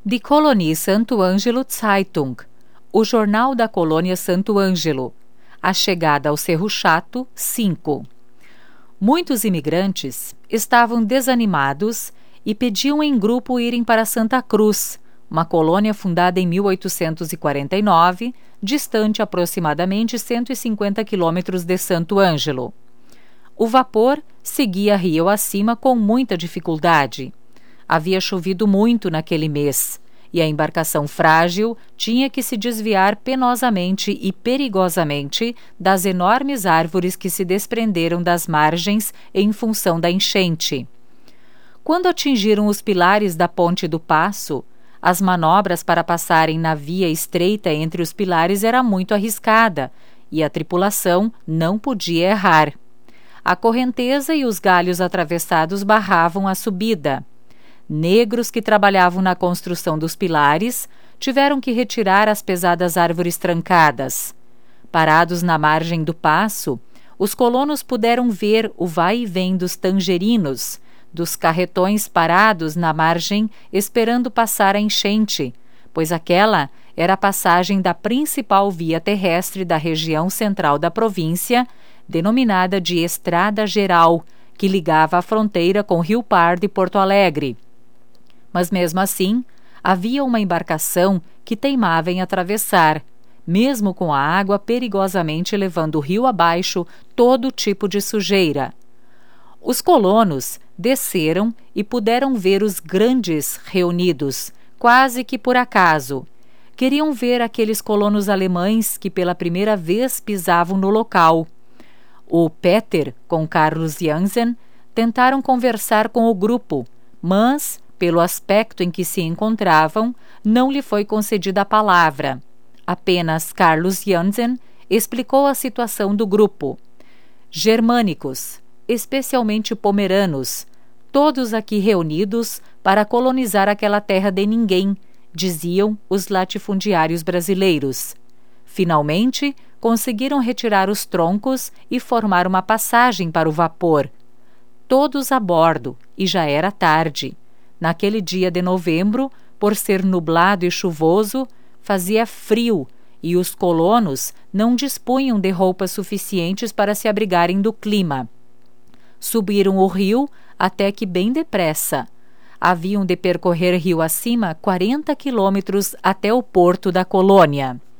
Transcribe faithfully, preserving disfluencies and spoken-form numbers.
Die Kolonie Santo Ângelo Zeitung, o jornal da colônia Santo Ângelo. A chegada ao Cerro Chato, cinco. Muitos imigrantes estavam desanimados e pediam em grupo irem para Santa Cruz, uma colônia fundada em mil oitocentos e quarenta e nove, distante aproximadamente cento e cinquenta quilômetros de Santo Ângelo. O vapor seguia rio acima com muita dificuldade. Havia chovido muito naquele mês, e a embarcação frágil tinha que se desviar penosamente e perigosamente das enormes árvores que se desprenderam das margens em função da enchente. Quando atingiram os pilares da Ponte do Paço, as manobras para passarem na via estreita entre os pilares era muito arriscada, e a tripulação não podia errar. A correnteza e os galhos atravessados barravam a subida. Negros que trabalhavam na construção dos pilares tiveram que retirar as pesadas árvores trancadas. Parados na margem do paço, os colonos puderam ver o vai e vem dos tangerinos, dos carretões parados na margem esperando passar a enchente, pois aquela era a passagem da principal via terrestre da região central da província, denominada de Estrada Geral, que ligava a fronteira com Rio Pardo e Porto Alegre. Mas mesmo assim, havia uma embarcação que teimava em atravessar, mesmo com a água perigosamente levando o rio abaixo todo tipo de sujeira. Os colonos desceram e puderam ver os grandes reunidos, quase que por acaso. Queriam ver aqueles colonos alemães que pela primeira vez pisavam no local. O Peter, com Carlos Jansen, tentaram conversar com o grupo, mas, pelo aspecto em que se encontravam, não lhe foi concedida a palavra. Apenas Carlos Jansen explicou a situação do grupo. Germânicos, especialmente pomeranos, todos aqui reunidos para colonizar aquela terra de ninguém, diziam os latifundiários brasileiros. Finalmente, conseguiram retirar os troncos e formar uma passagem para o vapor. Todos a bordo, e já era tarde. Naquele dia de novembro, por ser nublado e chuvoso, fazia frio e os colonos não dispunham de roupas suficientes para se abrigarem do clima. Subiram o rio até que bem depressa. Haviam de percorrer rio acima quarenta quilômetros até o porto da colônia.